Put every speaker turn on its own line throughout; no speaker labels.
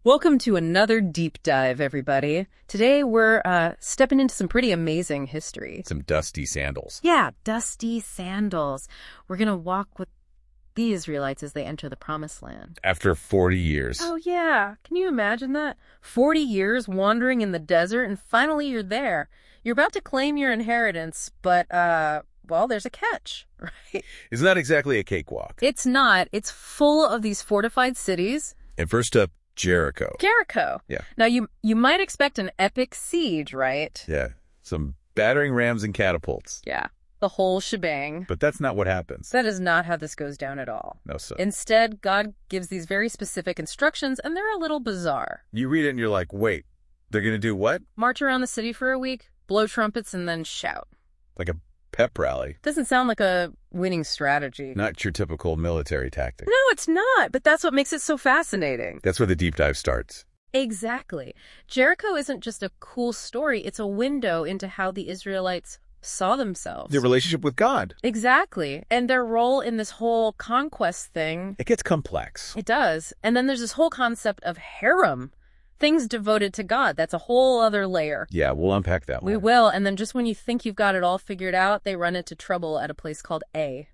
Welcome to another deep dive, everybody. Today we're stepping into some pretty amazing history.
Some dusty sandals.
Yeah, dusty sandals. We're going to walk with the Israelites as they enter the Promised Land.
After 40 years.
Oh, yeah. Can you imagine that? 40 years wandering in the desert, and finally you're there. You're about to claim your inheritance, but, well, there's a catch, right?
It's not exactly a cakewalk.
It's not. It's full of these fortified cities.
And first up, Jericho.
Jericho.
Yeah.
Now, you might expect an epic siege, right?
Yeah. Some battering rams and catapults.
Yeah. The whole shebang.
But that's not what happens.
That is not how this goes down at all.
No, sir.
Instead, God gives these very specific instructions, and they're a little bizarre.
You read it and you're like, wait, they're going to do what?
March around the city for a week, blow trumpets, and then shout.
Like a pep rally.
Doesn't sound like a winning strategy.
Not your typical military tactic.
No, it's not, but that's what makes it so fascinating.
That's where the deep dive starts.
Exactly. Jericho isn't just a cool story, it's a window into how the Israelites saw themselves.
Their relationship with God.
Exactly. And their role in this whole conquest thing.
It gets complex.
It does. And then there's this whole concept of harem. Things devoted to God. That's a whole other layer.
Yeah, we'll unpack that one.
We will. And then just when you think you've got it all figured out, they run into trouble at a place called A.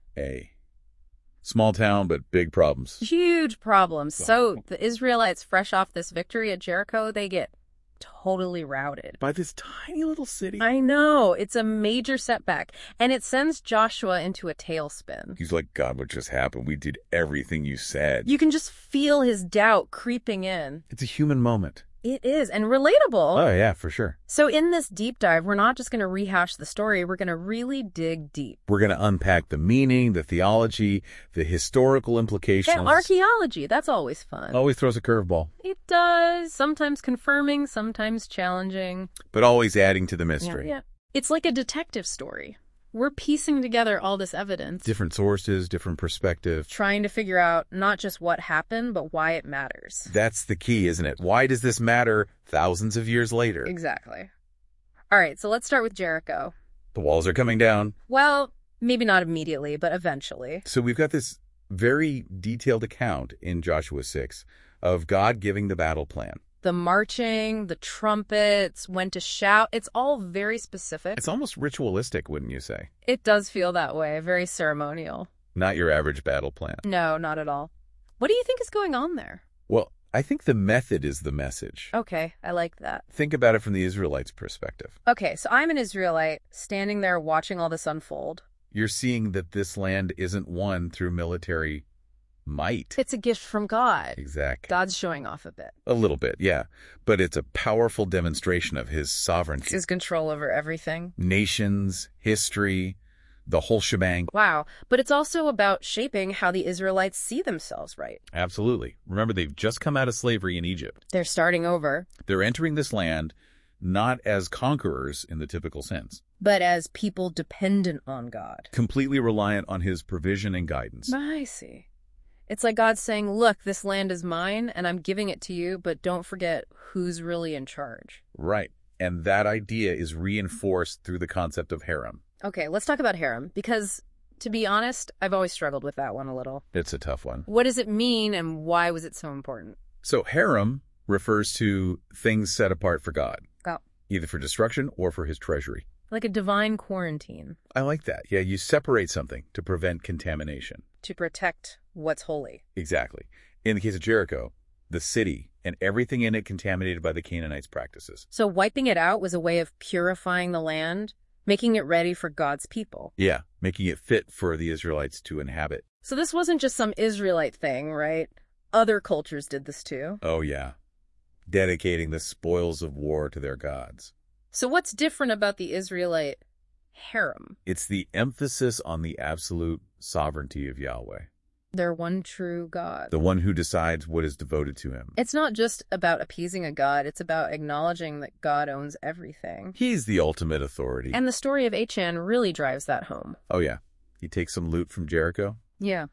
Small town, but big problems.
Huge problems. So the Israelites, fresh off this victory at Jericho, they get totally routed.
By this tiny little city.
I know. It's a major setback. And it sends Joshua into a tailspin.
He's like, God, what just happened? We did everything you said.
You can just feel his doubt creeping in.
It's a human moment.
It is, and relatable.
Oh, yeah, for sure.
So in this deep dive, we're not just going to rehash the story. We're going to really dig deep.
We're going to unpack the meaning, the theology, the historical implications.
And archaeology, that's always fun.
Always throws a curveball.
It does. Sometimes confirming, sometimes challenging.
But always adding to the mystery.
Yeah. It's like a detective story. We're piecing together all this evidence.
Different sources, different perspective.
Trying to figure out not just what happened, but why it matters.
That's the key, isn't it? Why does this matter thousands of years later?
Exactly. All right, so let's start with Jericho.
The walls are coming down.
Well, maybe not immediately, but eventually.
So we've got this very detailed account in Joshua 6 of God giving the battle plan.
The marching, the trumpets, when to shout, it's all very specific.
It's almost ritualistic, wouldn't you say?
It does feel that way, very ceremonial.
Not your average battle plan.
No, not at all. What do you think is going on there?
Well, I think the method is the message.
Okay, I like that.
Think about it from the Israelites' perspective.
Okay, so I'm an Israelite standing there watching all this unfold.
You're seeing that this land isn't won through military might.
It's a gift from God.
Exactly.
God's showing off a bit.
A little bit, yeah. But it's a powerful demonstration of his sovereignty.
His control over everything.
Nations, history, the whole shebang.
Wow. But it's also about shaping how the Israelites see themselves, right?
Absolutely. Remember, they've just come out of slavery in Egypt.
They're starting over.
They're entering this land not as conquerors in the typical sense,
but as people dependent on God.
completely reliant on his provision and guidance.
I see. It's like God saying, look, this land is mine, and I'm giving it to you, but don't forget who's really in charge.
Right. And that idea is reinforced through the concept of harem.
Okay, let's talk about harem, because, to be honest, I've always struggled with that one a little.
It's a tough one.
What does it mean, and why was it so important?
So harem refers to things set apart for God,
Oh,
either for destruction or for his treasury.
like a divine quarantine
I like that. Yeah, you separate something to prevent contamination.
to protect what's holy.
Exactly. In the case of Jericho, the city and everything in it contaminated by the Canaanites' practices.
So wiping it out was a way of purifying the land, making it ready for God's people.
Yeah, making it fit for the Israelites to inhabit.
So this wasn't just some Israelite thing, right? Other cultures did this too.
Oh, yeah. Dedicating the spoils of war to their gods.
So what's different about the Israelite harem?
It's the emphasis on the absolute sovereignty of Yahweh,
Their one true God.
the one who decides what is devoted to him.
It's not just about appeasing a god, it's about acknowledging that God owns everything.
He's the ultimate authority.
And the story of Achan really drives that home.
Oh, yeah. He takes some loot from Jericho,
Yeah.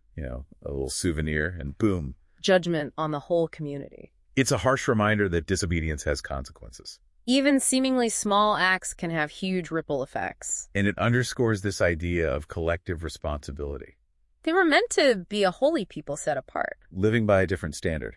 a little souvenir, and boom.
Judgment on the whole community.
It's a harsh reminder that disobedience has consequences.
Even seemingly small acts can have huge ripple effects.
And it underscores this idea of collective responsibility,
They were meant to be a holy people set apart.
living by a different standard.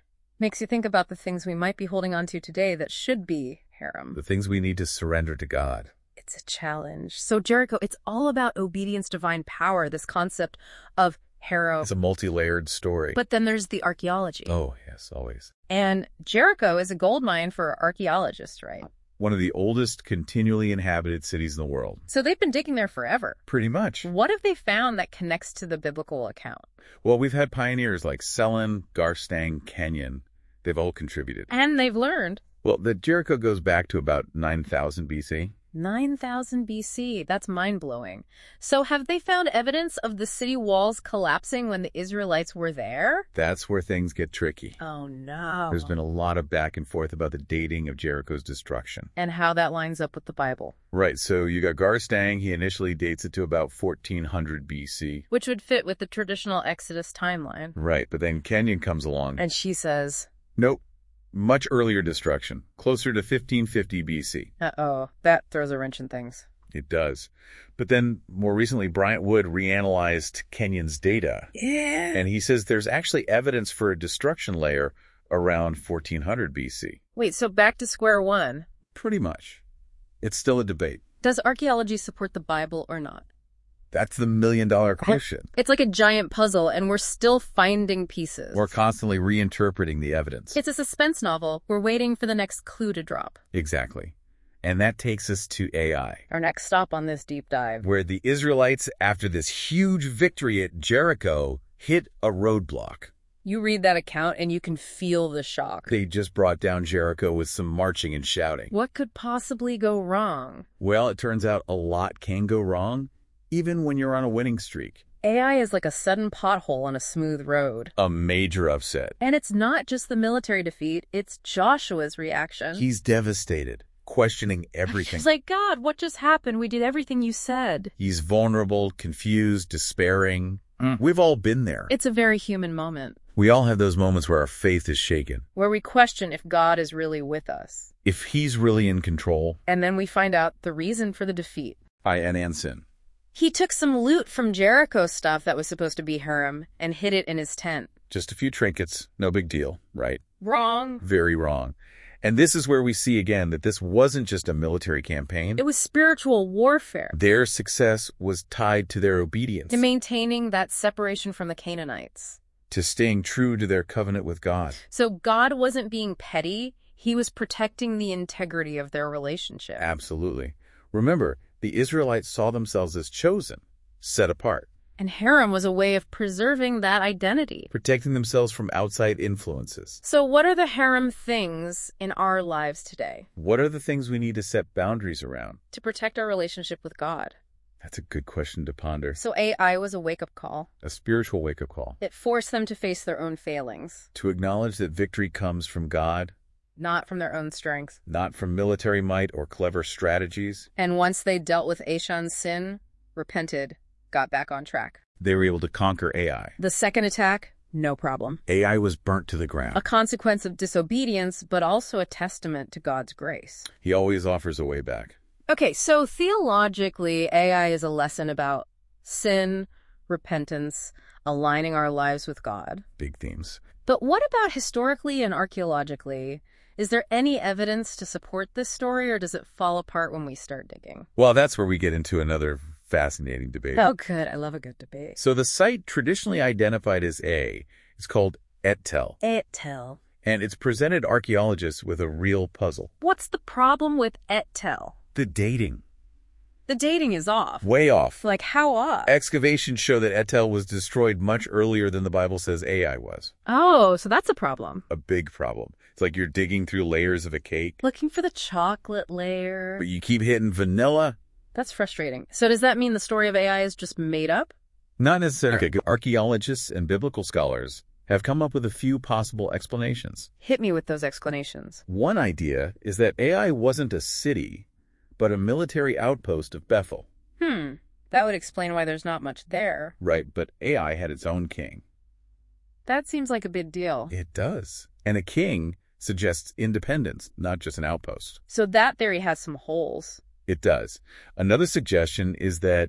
Makes you think about the things we might be holding on to today that should be harem.
The things we need to surrender to God.
It's a challenge. So Jericho, it's all about obedience, divine power, this concept of harem.
It's a multi-layered story.
But then there's the archaeology.
Oh, yes, always.
And Jericho is a gold mine for archaeologists, right?
One of the oldest continually inhabited cities in the world.
So they've been digging there forever.
Pretty much.
What have they found that connects to the biblical account?
Well, we've had pioneers like Selen, Garstang, Kenyon. They've all contributed.
And they've learned.
Well, the Jericho goes back to about 9,000 BC.
9,000 BC. That's mind-blowing. So have they found evidence of the city walls collapsing when the Israelites were there?
That's where things get tricky.
Oh, no.
There's been a lot of back and forth about the dating of Jericho's destruction.
And how that lines up with the Bible.
Right, so you got Garstang. He initially dates it to about 1400 BC.
Which would fit with the traditional Exodus timeline.
Right, but then Kenyon comes along.
And she says,
nope. Much earlier destruction, closer to 1550 BC.
Uh-oh, that throws a wrench in things.
It does. But then, more recently, Bryant Wood reanalyzed Kenyon's data.
Yeah.
And he says there's actually evidence for a destruction layer around 1400 BC.
Wait, so back to square one.
Pretty much. It's still a debate.
Does archaeology support the Bible or not?
That's the million-dollar question.
It's like a giant puzzle, and we're still finding pieces.
We're constantly reinterpreting the evidence.
It's a suspense novel. We're waiting for the next clue to drop.
Exactly. And that takes us to AI.
Our next stop on this deep dive.
Where the Israelites, after this huge victory at Jericho, hit a roadblock.
You read that account and you can feel the shock.
They just brought down Jericho with some marching and shouting.
What could possibly go wrong?
Well, it turns out a lot can go wrong, even when you're on a winning streak.
AI is like a sudden pothole on a smooth road.
A major upset.
And it's not just the military defeat, it's Joshua's reaction.
He's devastated, questioning everything.
He's like, God, what just happened? We did everything you said.
He's vulnerable, confused, despairing. We've all been there.
It's a very human moment.
We all have those moments where our faith is shaken.
Where we question if God is really with us.
If he's really in control.
And then we find out the reason for the defeat.
And sin.
He took some loot from Jericho stuff that was supposed to be harem and hid it in his tent.
Just a few trinkets. No big deal, right?
Wrong.
Very wrong. And this is where we see again that this wasn't just a military campaign.
It was spiritual warfare.
Their success was tied to their obedience.
To maintaining that separation from the Canaanites.
To staying true to their covenant with God.
So God wasn't being petty. He was protecting the integrity of their relationship.
Absolutely. Remember, the Israelites saw themselves as chosen, set apart.
And harem was a way of preserving that identity.
Protecting themselves from outside influences.
So what are the harem things in our lives today?
What are the things we need to set boundaries around?
To protect our relationship with God.
That's a good question to ponder.
So AI was a wake-up call.
A spiritual wake-up call.
It forced them to face their own failings.
To acknowledge that victory comes from God.
Not from their own strength.
Not from military might or clever strategies.
And once they dealt with Achan's sin, repented, got back on track.
They were able to conquer AI.
The second attack, no problem.
AI was burnt to the ground.
A consequence of disobedience, but also a testament to God's grace.
He always offers a way back.
Okay, so theologically, AI is a lesson about sin, repentance, aligning our lives with God.
Big themes.
But what about historically and archaeologically? Is there any evidence to support this story, or does it fall apart when we start digging?
Well, that's where we get into another fascinating debate.
Oh, good. I love a good debate.
So the site traditionally identified as A is called Et Tel.
Et Tel.
And it's presented archaeologists with a real puzzle.
What's the problem with Et Tel?
The dating.
The dating is off.
Way off.
Like, how off?
Excavations show that Et Tel was destroyed much earlier than the Bible says Ai was.
Oh, so that's a problem.
A big problem. It's like you're digging through layers of a cake.
Looking for the chocolate layer.
But you keep hitting vanilla.
That's frustrating. So does that mean the story of AI is just made up?
Not necessarily. Archaeologists and biblical scholars have come up with a few possible explanations.
Hit me with those explanations.
One idea is that Ai wasn't a city, but a military outpost of Bethel.
That would explain why there's not much there.
Right, but Ai had its own king.
That seems like a big deal.
It does. And a king suggests independence, not just an outpost.
So that theory has some holes.
It does. Another suggestion is that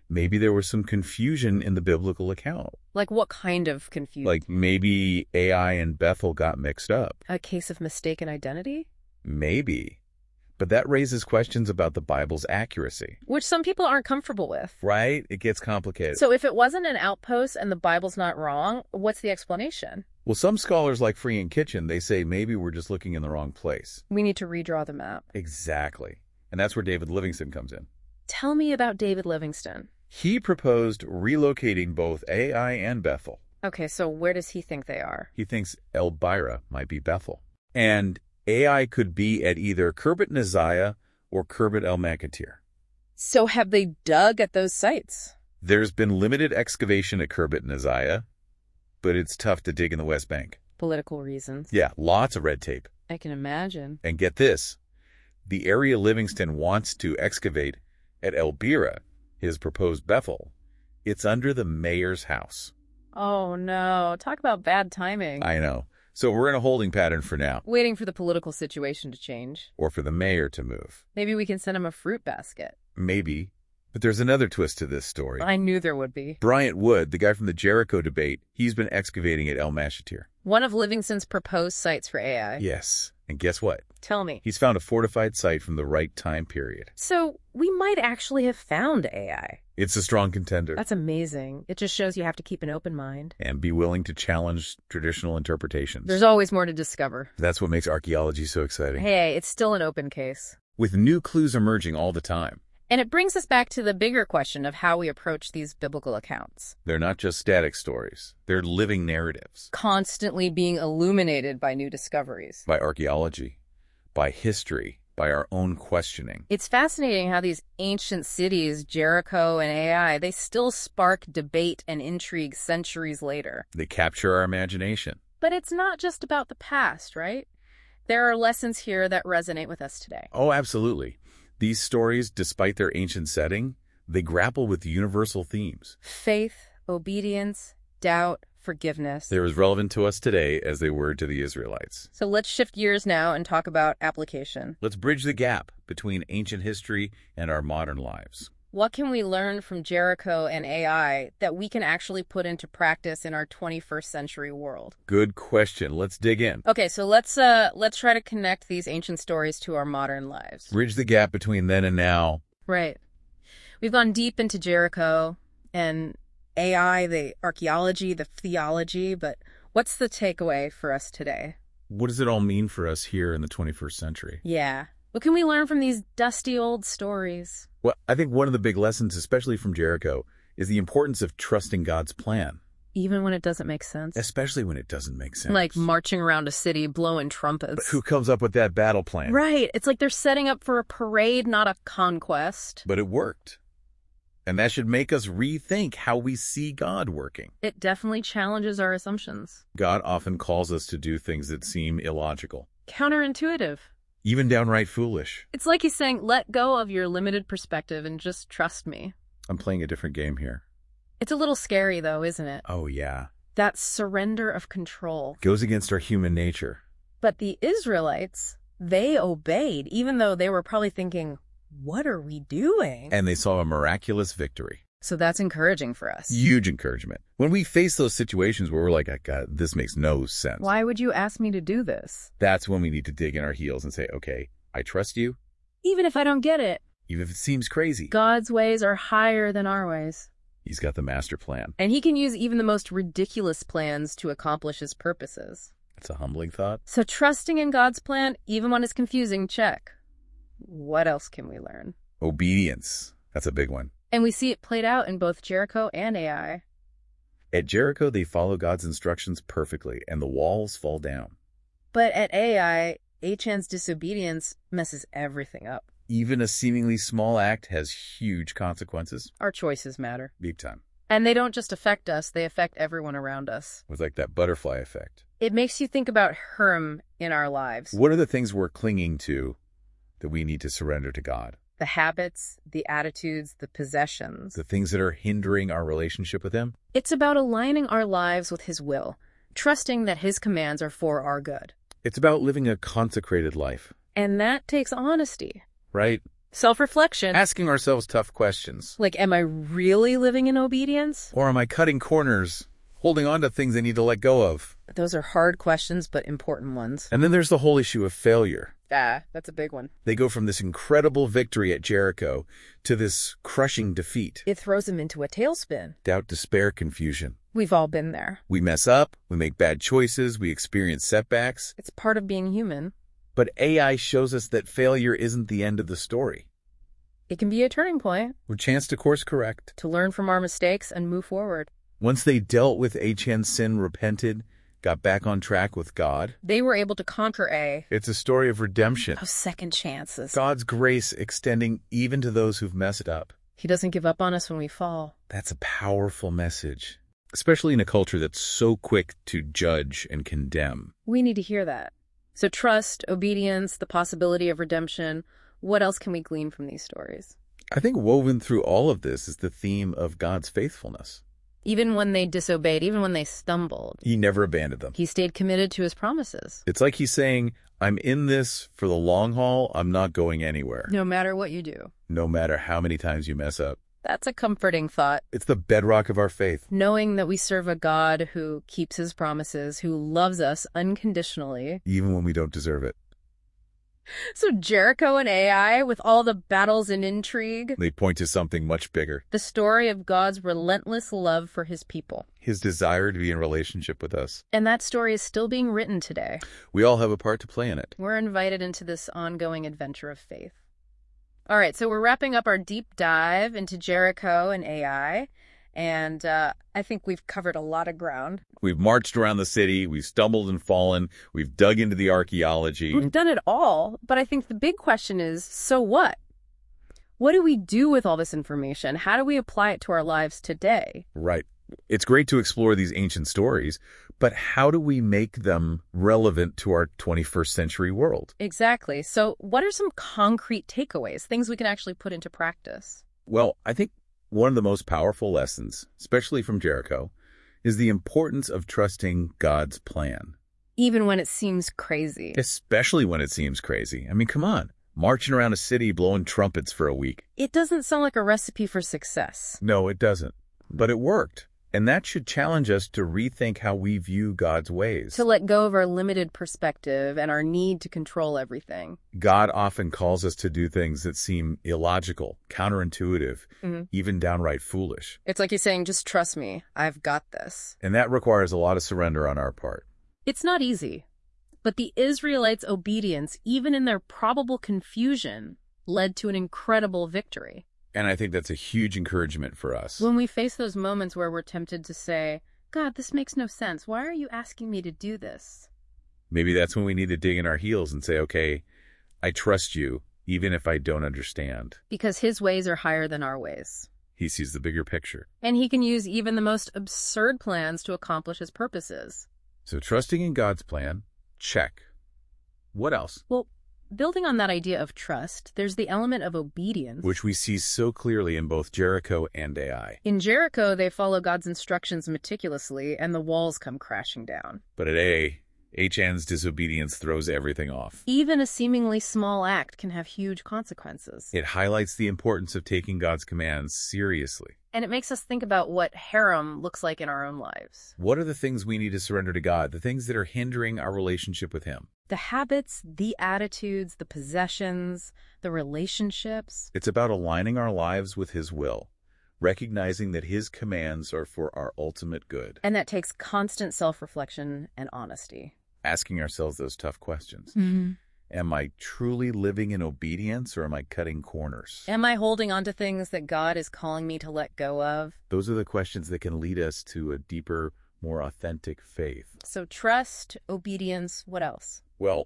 Maybe there was some confusion in the biblical account.
Like what kind of confusion?
Like maybe Ai and Bethel got mixed up.
A case of mistaken identity?
Maybe. But that raises questions about the Bible's accuracy.
Which some people aren't comfortable with.
Right? It gets complicated.
So if it wasn't an outpost and the Bible's not wrong, what's the explanation?
Well, some scholars like Free and Kitchen, they say maybe we're just looking in the wrong place.
We need to redraw the map.
Exactly. And that's where David Livingstone comes in.
Tell me about David Livingstone.
He proposed relocating both Ai and Bethel.
Okay, so where does he think they are?
He thinks Elbira might be Bethel. And Ai could be at either Khirbet Neziah or Khirbet El-Makatir.
So have they dug at those sites?
There's been limited excavation at Khirbet Neziah, but it's tough to dig in the West Bank.
Political reasons.
Yeah, lots of red tape.
I can imagine.
And get this, the area Livingstone wants to excavate at Elbira, his proposed Bethel, it's under the mayor's house.
Oh no, talk about bad timing.
I know. So we're in a holding pattern for now.
Waiting for the political situation to change.
Or for the mayor to move.
Maybe we can send him a fruit basket.
Maybe. But there's another twist to this story.
I knew there would be.
Bryant Wood, the guy from the Jericho debate, he's been excavating at El-Makatir.
One of Livingstone's proposed sites for Ai.
Yes. And guess what?
Tell me.
He's found a fortified site from the right time period.
So we might actually have found Ai.
It's a strong contender.
That's amazing. It just shows you have to keep an open mind.
And be willing to challenge traditional interpretations.
There's always more to discover.
That's what makes archaeology so exciting.
Hey, it's still an open case.
With new clues emerging all the time.
And it brings us back to the bigger question of how we approach these biblical accounts.
They're not just static stories. They're living narratives.
Constantly being illuminated by new discoveries.
By archaeology, by history, by our own questioning.
It's fascinating how these ancient cities, Jericho and Ai, they still spark debate and intrigue centuries later.
They capture our imagination.
But it's not just about the past, right? There are lessons here that resonate with us today.
Oh, absolutely. These stories, despite their ancient setting, they grapple with universal themes.
Faith, obedience, doubt, forgiveness.
They're as relevant to us today as they were to the Israelites.
So let's shift gears now and talk about application.
Let's bridge the gap between ancient history and our modern lives.
What can we learn from Jericho and Ai that we can actually put into practice in our 21st century world?
Good question. Let's dig in.
Okay, so let's try to connect these ancient stories to our modern lives.
Bridge the gap between then and now.
Right. We've gone deep into Jericho and Ai, the archaeology, the theology, but what's the takeaway for us today?
What does it all mean for us here in the 21st century?
Yeah. What can we learn from these dusty old stories?
Well, I think one of the big lessons, especially from Jericho, is the importance of trusting God's plan.
Even when it doesn't make sense?
Especially when it doesn't make sense.
Like marching around a city, blowing trumpets.
But who comes up with that battle plan?
Right. It's like they're setting up for a parade, not a conquest.
But it worked. And that should make us rethink how we see God working.
It definitely challenges our assumptions.
God often calls us to do things that seem illogical.
Counterintuitive.
Even downright foolish.
It's like he's saying, let go of your limited perspective and just trust me.
I'm playing a different game here.
It's a little scary, though, isn't it?
Oh, yeah.
That surrender of control.
Goes against our human nature.
But the Israelites, they obeyed, even though they were probably thinking, what are we doing?
And they saw a miraculous victory.
So that's encouraging for us.
Huge encouragement. When we face those situations where we're like, God, this makes no sense.
Why would you ask me to do this?
That's when we need to dig in our heels and say, okay, I trust you.
Even if I don't get it.
Even if it seems crazy.
God's ways are higher than our ways.
He's got the master plan.
And he can use even the most ridiculous plans to accomplish his purposes.
It's a humbling thought.
So trusting in God's plan, even when it's confusing, check. What else can we learn?
Obedience. That's a big one.
And we see it played out in both Jericho and Ai.
At Jericho, they follow God's instructions perfectly, and the walls fall down.
But at Ai, Achan's disobedience messes everything up.
Even a seemingly small act has huge consequences.
Our choices matter.
Big time.
And they don't just affect us, they affect everyone around us.
With like that butterfly effect.
It makes you think about Herm in our lives.
What are the things we're clinging to that we need to surrender to God?
The habits, the attitudes, the possessions.
The things that are hindering our relationship with Him?
It's about aligning our lives with His will, trusting that His commands are for our good.
It's about living a consecrated life.
And that takes honesty.
Right?
Self-reflection.
Asking ourselves tough questions.
Like, am I really living in obedience?
Or am I cutting corners, holding on to things I need to let go of?
Those are hard questions, but important ones.
And then there's the whole issue of failure.
That's a big one.
They go from this incredible victory at Jericho to this crushing defeat.
It throws them into a tailspin.
Doubt, despair, confusion.
We've all been there.
We mess up, we make bad choices, we experience setbacks.
It's part of being human.
But AI shows us that failure isn't the end of the story.
It can be a turning point.
Or a chance to course correct.
To learn from our mistakes and move forward.
Once they dealt with Achan's sin, repented, got back on track with God,
they were able to conquer A.
It's a story of redemption.
Of second chances.
God's grace extending even to those who've messed up.
He doesn't give up on us when we fall.
That's a powerful message, especially in a culture that's so quick to judge and condemn.
We need to hear that. So trust, obedience, the possibility of redemption. What else can we glean from these stories?
I think woven through all of this is the theme of God's faithfulness.
Even when they disobeyed, even when they stumbled.
He never abandoned them.
He stayed committed to his promises.
It's like he's saying, I'm in this for the long haul. I'm not going anywhere.
No matter what you do.
No matter how many times you mess up.
That's a comforting thought.
It's the bedrock of our faith.
Knowing that we serve a God who keeps his promises, who loves us unconditionally.
Even when we don't deserve it.
So Jericho and AI, with all the battles and intrigue,
they point to something much bigger.
The story of God's relentless love for his people.
His desire to be in relationship with us.
And that story is still being written today.
We all have a part to play in it.
We're invited into this ongoing adventure of faith. All right, so we're wrapping up our deep dive into Jericho and AI. And I think we've covered a lot of ground.
We've marched around the city. We've stumbled and fallen. We've dug into the archaeology.
We've done it all. But I think the big question is, so what? What do we do with all this information? How do we apply it to our lives today?
Right. It's great to explore these ancient stories, but how do we make them relevant to our 21st century world?
Exactly. So what are some concrete takeaways, things we can actually put into practice?
Well, I think one of the most powerful lessons, especially from Jericho, is the importance of trusting God's plan.
Even when it seems crazy.
Especially when it seems crazy. I mean, come on. Marching around a city blowing trumpets for a week.
It doesn't sound like a recipe for success.
No, it doesn't. But it worked. And that should challenge us to rethink how we view God's ways.
To let go of our limited perspective and our need to control everything.
God often calls us to do things that seem illogical, counterintuitive, even downright foolish.
It's like he's saying, just trust me, I've got this.
And that requires a lot of surrender on our part.
It's not easy. But the Israelites' obedience, even in their probable confusion, led to an incredible victory.
And I think that's a huge encouragement for us.
When we face those moments where we're tempted to say, God, this makes no sense. Why are you asking me to do this?
Maybe that's when we need to dig in our heels and say, okay, I trust you, even if I don't understand.
Because his ways are higher than our ways.
He sees the bigger picture.
And he can use even the most absurd plans to accomplish his purposes.
So trusting in God's plan, check. What else?
Well, building on that idea of trust, there's the element of obedience.
Which we see so clearly in both Jericho and AI.
In Jericho, they follow God's instructions meticulously, and the walls come crashing down.
But at AI, Achan's disobedience throws everything off.
Even a seemingly small act can have huge consequences.
It highlights the importance of taking God's commands seriously.
And it makes us think about what harem looks like in our own lives.
What are the things we need to surrender to God, the things that are hindering our relationship with Him?
The habits, the attitudes, the possessions, the relationships.
It's about aligning our lives with His will, recognizing that His commands are for our ultimate good.
And that takes constant self-reflection and honesty.
Asking ourselves those tough questions.
Mm-hmm.
Am I truly living in obedience, or am I cutting corners?
Am I holding on to things that God is calling me to let go of?
Those are the questions that can lead us to a deeper, more authentic faith.
So trust, obedience, what else?
Well,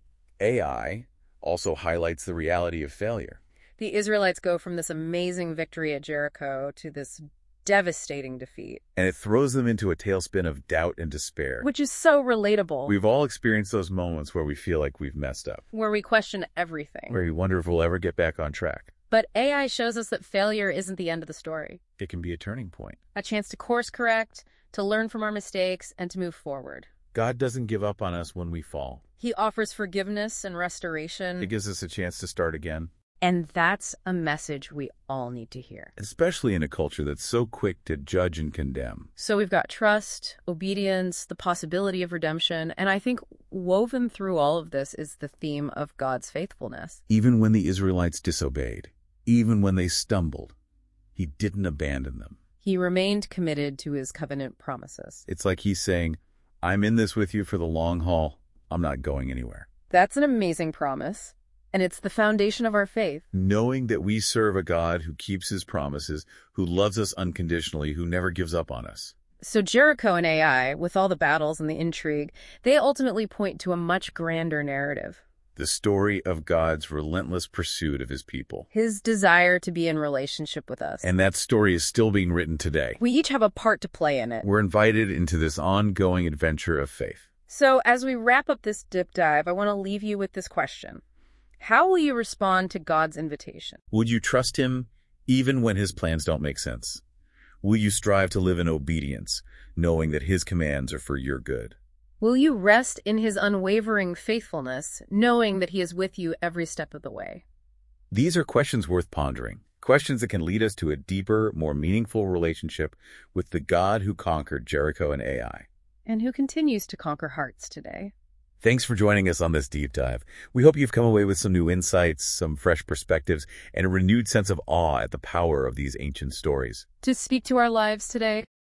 AI also highlights the reality of failure.
The Israelites go from this amazing victory at Jericho to this devastating defeat.
And it throws them into a tailspin of doubt and despair.
Which is so relatable.
We've all experienced those moments where we feel like we've messed up.
Where we question everything.
Where we wonder if we'll ever get back on track.
But AI shows us that failure isn't the end of the story.
It can be a turning point.
A chance to course correct, to learn from our mistakes, and to move forward.
God doesn't give up on us when we fall.
He offers forgiveness and restoration.
It gives us a chance to start again.
And that's a message we all need to hear.
Especially in a culture that's so quick to judge and condemn.
So we've got trust, obedience, the possibility of redemption, and I think woven through all of this is the theme of God's faithfulness.
Even when the Israelites disobeyed, even when they stumbled, he didn't abandon them.
He remained committed to his covenant promises.
It's like he's saying, I'm in this with you for the long haul. I'm not going anywhere.
That's an amazing promise, and it's the foundation of our faith.
Knowing that we serve a God who keeps his promises, who loves us unconditionally, who never gives up on us.
So Jericho and Ai, with all the battles and the intrigue, they ultimately point to a much grander narrative.
The story of God's relentless pursuit of his people.
His desire to be in relationship with us.
And that story is still being written today.
We each have a part to play in it.
We're invited into this ongoing adventure of faith.
So as we wrap up this deep dive, I want to leave you with this question. How will you respond to God's invitation?
Would you trust him even when his plans don't make sense? Will you strive to live in obedience, knowing that his commands are for your good?
Will you rest in his unwavering faithfulness, knowing that he is with you every step of the way?
These are questions worth pondering, questions that can lead us to a deeper, more meaningful relationship with the God who conquered Jericho and Ai.
And who continues to conquer hearts today.
Thanks for joining us on this deep dive. We hope you've come away with some new insights, some fresh perspectives, and a renewed sense of awe at the power of these ancient stories.
To speak to our lives today,